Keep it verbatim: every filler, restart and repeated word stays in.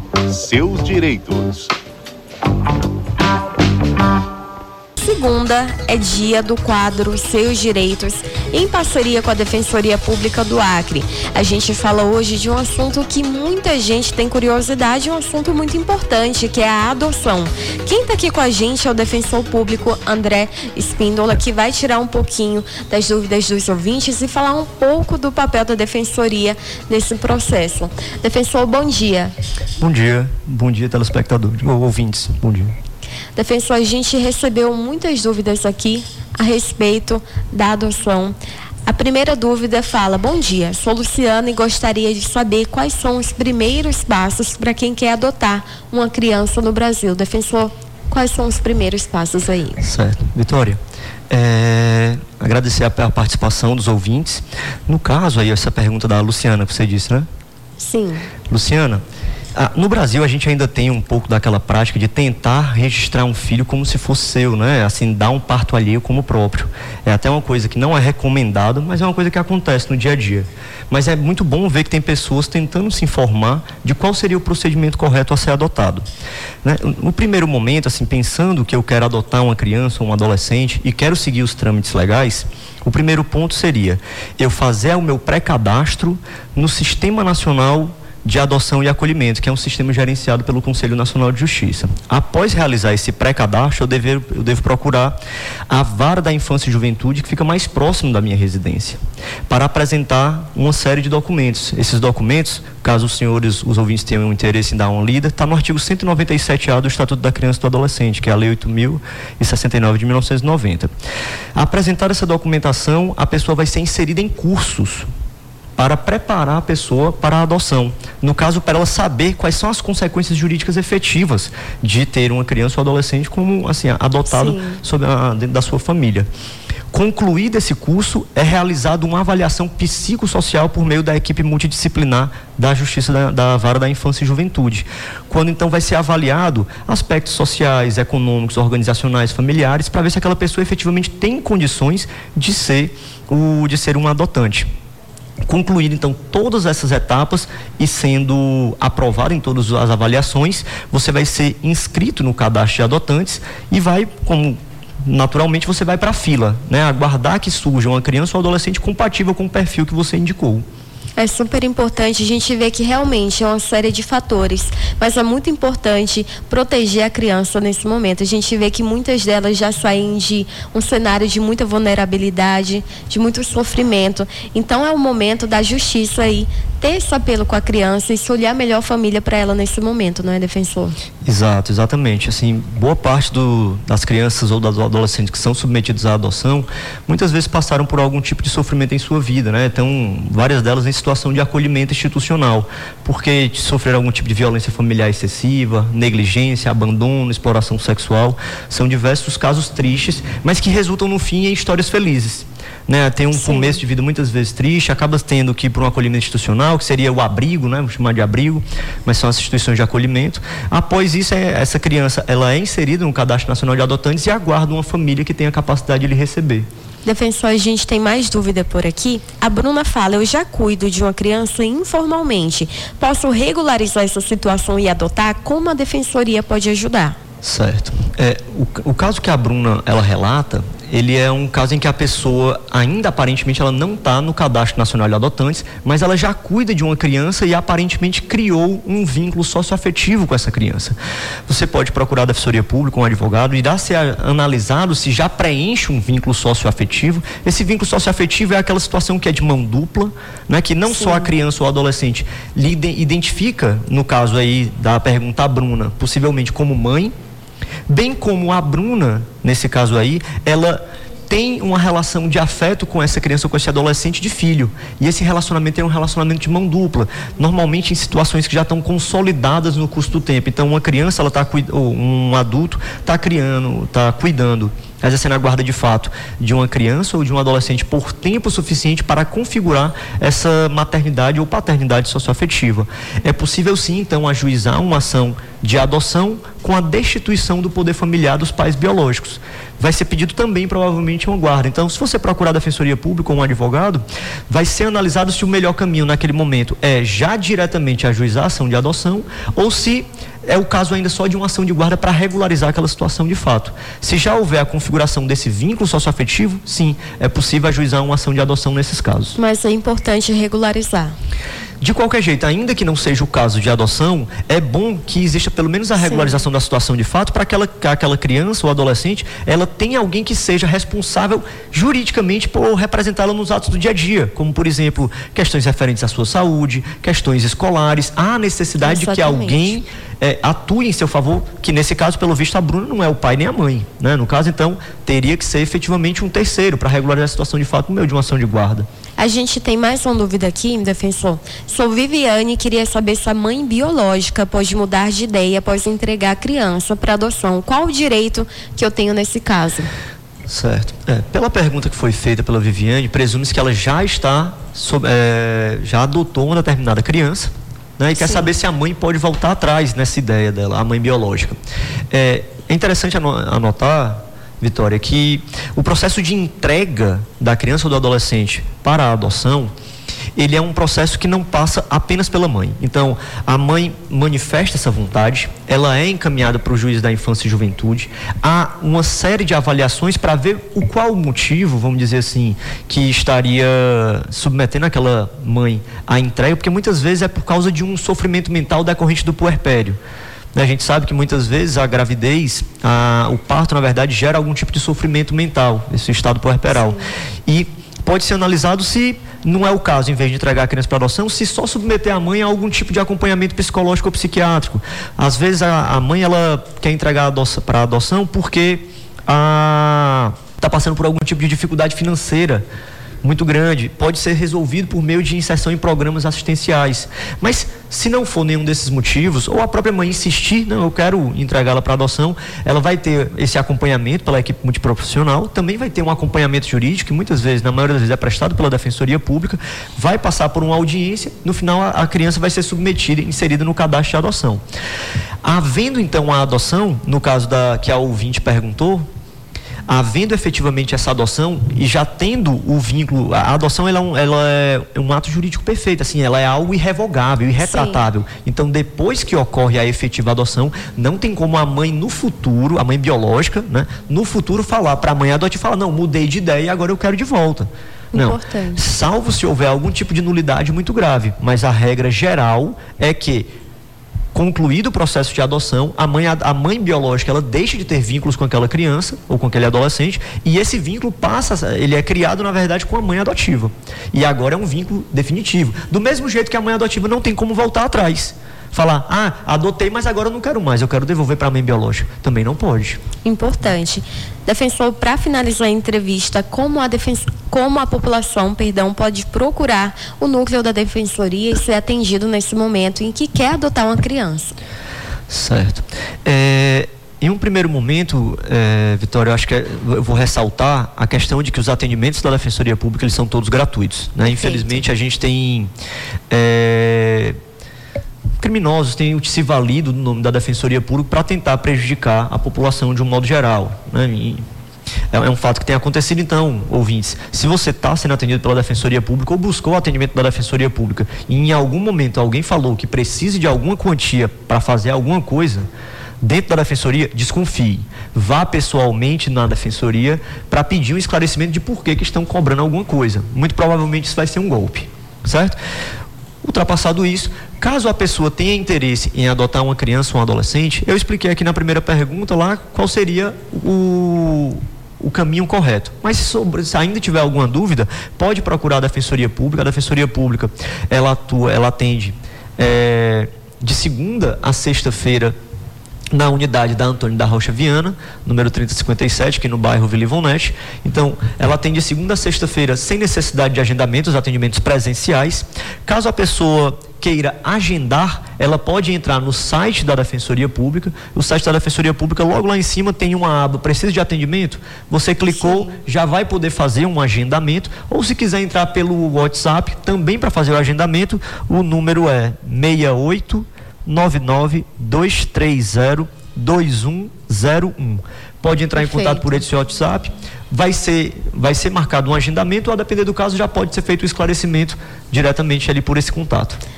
seus direitos. Segunda é dia do quadro Seus Direitos, em parceria com a Defensoria Pública do Acre. A gente fala hoje de um assunto que muita gente tem curiosidade, um assunto muito importante, que é a adoção. Quem está aqui com a gente é o defensor público André Espíndola, que vai tirar um pouquinho das dúvidas dos ouvintes e falar um pouco do papel da Defensoria nesse processo. Defensor, bom dia. Bom dia, bom dia telespectadores, ou ouvintes, bom dia. Defensor, a gente recebeu muitas dúvidas aqui a respeito da adoção. A primeira dúvida fala: bom dia, sou Luciana e gostaria de saber quais são os primeiros passos para quem quer adotar uma criança no Brasil. Defensor, quais são os primeiros passos aí? Certo. Vitória, é, agradecer a, a participação dos ouvintes. No caso aí, essa pergunta da Luciana que você disse, né? Sim. Luciana, Ah, no Brasil a gente ainda tem um pouco daquela prática de tentar registrar um filho como se fosse seu, né? Assim, dar um parto alheio como próprio. É até uma coisa que não é recomendado, mas é uma coisa que acontece no dia a dia. Mas é muito bom ver que tem pessoas tentando se informar de qual seria o procedimento correto a ser adotado, né? No primeiro momento, assim, pensando que eu quero adotar uma criança ou um adolescente e quero seguir os trâmites legais, o primeiro ponto seria eu fazer o meu pré-cadastro no Sistema Nacional de Adoção e Acolhimento, que é um sistema gerenciado pelo Conselho Nacional de Justiça. Após realizar esse pré-cadastro, eu, dever, eu devo procurar a vara da infância e juventude que fica mais próximo da minha residência, para apresentar uma série de documentos. Esses documentos, caso os senhores, os ouvintes tenham interesse em dar uma lida, está no artigo cento e noventa e sete A do Estatuto da Criança e do Adolescente, que é a Lei oito mil e sessenta e nove de mil novecentos e noventa. Apresentar essa documentação, a pessoa vai ser inserida em cursos para preparar a pessoa para a adoção. No caso, para ela saber quais são as consequências jurídicas efetivas de ter uma criança ou adolescente como, assim, adotado sob a, dentro da sua família. Concluído esse curso, é realizada uma avaliação psicossocial por meio da equipe multidisciplinar da Justiça da, da Vara da Infância e Juventude, quando então vai ser avaliado aspectos sociais, econômicos, organizacionais, familiares, para ver se aquela pessoa efetivamente tem condições de ser, o, de ser um adotante. Concluído então todas essas etapas e sendo aprovado em todas as avaliações, você vai ser inscrito no cadastro de adotantes e vai, como naturalmente, você vai para a fila, né? Aguardar que surja uma criança ou adolescente compatível com o perfil que você indicou. É super importante a gente ver que realmente é uma série de fatores, mas é muito importante proteger a criança nesse momento. A gente vê que muitas delas já saem de um cenário de muita vulnerabilidade, de muito sofrimento. Então é o momento da justiça aí ter esse apelo com a criança e escolher a melhor família para ela nesse momento, não é, defensor? Exato, exatamente. Assim, boa parte do, das crianças ou dos adolescentes que são submetidos à adoção, muitas vezes passaram por algum tipo de sofrimento em sua vida, né? Então, várias delas em situação de acolhimento institucional, porque sofreram algum tipo de violência familiar excessiva, negligência, abandono, exploração sexual. São diversos casos tristes, mas que resultam no fim em histórias felizes, né? Tem um Sim. começo de vida muitas vezes triste, acaba tendo que ir para um acolhimento institucional, que seria o abrigo, né? Vou chamar de abrigo, mas são as instituições de acolhimento. Após isso, é, essa criança ela é inserida no Cadastro Nacional de Adotantes e aguarda uma família que tenha a capacidade de lhe receber. Defensor, a gente tem mais dúvida por aqui. A Bruna fala: eu já cuido de uma criança informalmente. Posso regularizar essa situação e adotar? Como a Defensoria pode ajudar? Certo. É, o, o caso que a Bruna ela relata, ele é um caso em que a pessoa ainda aparentemente ela não está no Cadastro Nacional de Adotantes, mas ela já cuida de uma criança e aparentemente criou um vínculo socioafetivo com essa criança. Você pode procurar a Defensoria Pública, um advogado, e irá ser analisado se já preenche um vínculo socioafetivo. Esse vínculo socioafetivo é aquela situação que é de mão dupla, né, que não Sim. só a criança ou o adolescente lhe identifica, no caso aí da pergunta à Bruna, possivelmente como mãe, bem como a Bruna, nesse caso aí, ela tem uma relação de afeto com essa criança ou com esse adolescente de filho. E esse relacionamento é um relacionamento de mão dupla, normalmente em situações que já estão consolidadas no curso do tempo. Então, uma criança, ela tá, ou um adulto está criando, está cuidando exercendo a guarda de fato de uma criança ou de um adolescente por tempo suficiente para configurar essa maternidade ou paternidade socioafetiva. É possível sim, então, ajuizar uma ação de adoção com a destituição do poder familiar dos pais biológicos. Vai ser pedido também, provavelmente, uma guarda. Então, se você procurar a Defensoria Pública ou um advogado, vai ser analisado se o melhor caminho naquele momento é já diretamente ajuizar a ação de adoção ou se é o caso ainda só de uma ação de guarda para regularizar aquela situação de fato. Se já houver a configuração desse vínculo socioafetivo, sim, é possível ajuizar uma ação de adoção nesses casos. Mas é importante regularizar. De qualquer jeito, ainda que não seja o caso de adoção, é bom que exista pelo menos a regularização Sim. da situação de fato para aquela, aquela criança ou adolescente, ela tenha alguém que seja responsável juridicamente por representá-la nos atos do dia a dia, como, por exemplo, questões referentes à sua saúde, questões escolares. Há necessidade Exatamente. de que alguém é, atue em seu favor, que nesse caso, pelo visto, a Bruna não é o pai nem a mãe, né? No caso, então, teria que ser efetivamente um terceiro para regularizar a situação de fato no meio de uma ação de guarda. A gente tem mais uma dúvida aqui, defensor. Sou Viviane e queria saber se a mãe biológica pode mudar de ideia após entregar a criança para adoção. Qual o direito que eu tenho nesse caso? Certo. É, pela pergunta que foi feita pela Viviane, presume-se que ela já está, sob, é, já adotou uma determinada criança, né, e Sim. quer saber se a mãe pode voltar atrás nessa ideia dela, a mãe biológica. É, é interessante anotar, Vitória, que o processo de entrega da criança ou do adolescente para a adoção, ele é um processo que não passa apenas pela mãe. Então, a mãe manifesta essa vontade, ela é encaminhada para o juiz da infância e juventude, há uma série de avaliações para ver o qual o motivo, vamos dizer assim, que estaria submetendo aquela mãe à entrega, porque muitas vezes é por causa de um sofrimento mental decorrente do puerpério. A gente sabe que muitas vezes a gravidez, a, o parto, na verdade, gera algum tipo de sofrimento mental, esse estado puerperal. Sim. E pode ser analisado se não é o caso, em vez de entregar a criança para adoção, se só submeter a mãe a algum tipo de acompanhamento psicológico ou psiquiátrico. Às vezes a, a mãe ela quer entregar para adoção porque está passando por algum tipo de dificuldade financeira muito grande, pode ser resolvido por meio de inserção em programas assistenciais. Mas se não for nenhum desses motivos, ou a própria mãe insistir, não, eu quero entregá-la para adoção, ela vai ter esse acompanhamento pela equipe multiprofissional, também vai ter um acompanhamento jurídico, que muitas vezes, na maioria das vezes, é prestado pela Defensoria Pública, vai passar por uma audiência, no final a, a criança vai ser submetida, inserida no cadastro de adoção. Havendo então a adoção, no caso da que a ouvinte perguntou, havendo efetivamente essa adoção e já tendo o vínculo, a adoção ela é, um, ela é um ato jurídico perfeito, assim, ela é algo irrevogável, irretratável. Sim. Então, depois que ocorre a efetiva adoção, não tem como a mãe no futuro, a mãe biológica, né, no futuro falar para a mãe adotiva, falar, não, mudei de ideia e agora eu quero de volta. Não, Importante. Salvo se houver algum tipo de nulidade muito grave, mas a regra geral é que concluído o processo de adoção, a mãe, a mãe biológica, ela deixa de ter vínculos com aquela criança ou com aquele adolescente e esse vínculo passa, ele é criado na verdade com a mãe adotiva e agora é um vínculo definitivo, do mesmo jeito que a mãe adotiva não tem como voltar atrás, falar, ah, adotei, mas agora eu não quero mais, eu quero devolver para a mãe biológica, também não pode. Importante. Defensor, para finalizar a entrevista, como a, defens... como a população, perdão, pode procurar o núcleo da Defensoria e ser atendido nesse momento em que quer adotar uma criança? Certo. É, em um primeiro momento, é, Vitória, eu acho que é, eu vou ressaltar a questão de que os atendimentos da Defensoria Pública, eles são todos gratuitos, né? Infelizmente, a gente tem... É, criminosos têm se valido do nome da Defensoria Pública para tentar prejudicar a população de um modo geral, né? E é um fato que tem acontecido. Então, ouvintes, se você está sendo atendido pela Defensoria Pública ou buscou o atendimento da Defensoria Pública e em algum momento alguém falou que precise de alguma quantia para fazer alguma coisa dentro da Defensoria, desconfie, vá pessoalmente na Defensoria para pedir um esclarecimento de por que que estão cobrando alguma coisa. Muito provavelmente isso vai ser um golpe, certo? Ultrapassado isso, caso a pessoa tenha interesse em adotar uma criança ou um adolescente, eu expliquei aqui na primeira pergunta lá qual seria o, o caminho correto. Mas se, sobre, se ainda tiver alguma dúvida, pode procurar a Defensoria Pública. A Defensoria Pública, ela atua, ela atende é, de segunda a sexta-feira, na unidade da Antônio da Rocha Viana, número trinta cinquenta e sete, aqui no bairro Vila Ivonete. Então, ela atende segunda a sexta-feira sem necessidade de agendamentos, atendimentos presenciais. Caso a pessoa queira agendar, ela pode entrar no site da Defensoria Pública. O site da Defensoria Pública, logo lá em cima, tem uma aba Precisa de Atendimento. Você clicou, Sim. já vai poder fazer um agendamento. Ou se quiser entrar pelo WhatsApp, também para fazer o agendamento, o número é seis oito nove nove dois três zero dois um zero um. Pode entrar Perfeito. Em contato por esse WhatsApp. Vai ser, vai ser marcado um agendamento, ou a depender do caso já pode ser feito o esclarecimento diretamente ali por esse contato.